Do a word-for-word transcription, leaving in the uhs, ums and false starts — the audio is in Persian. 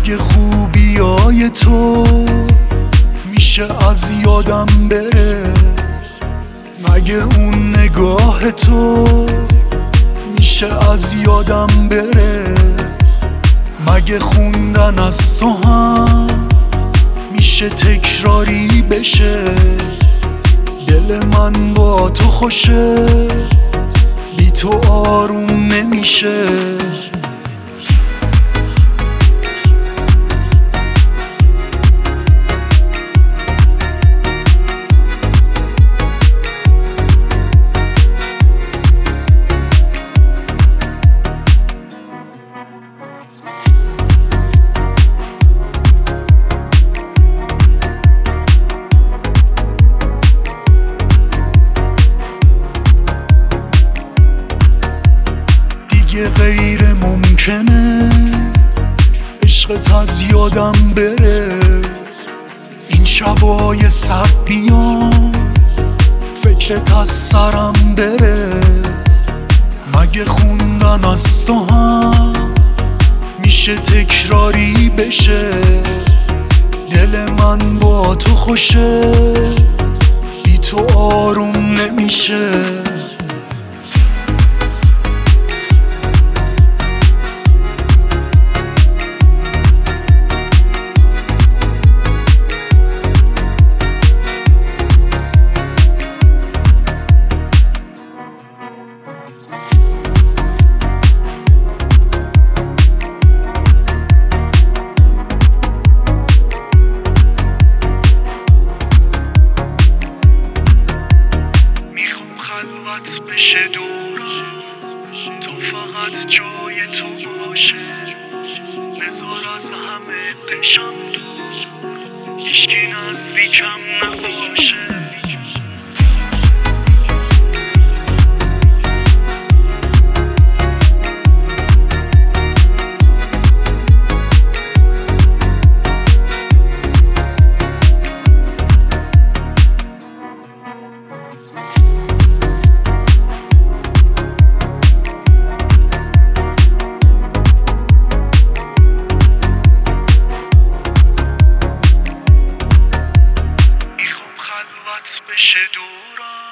مگه خوبیای تو میشه از یادم بره؟ مگه اون نگاه تو میشه از یادم بره؟ مگه خوندن از تو هم میشه تکراری بشه؟ دل من با تو خوشه، بی تو آروم نمیشه. دیگه غیر ممکنه عشقت از یادم بره. این شبای سر بیان فکرت از سرم بره. مگه خوندن از تو هم میشه تکراری بشه؟ دل من با تو خوشه، بی تو آروم نمیشه. خلوت بشه دورم، تو فقط جای تو باشه. بذار از همه پشم دور، هیچکی نزدیکم نباشه. بشه دورم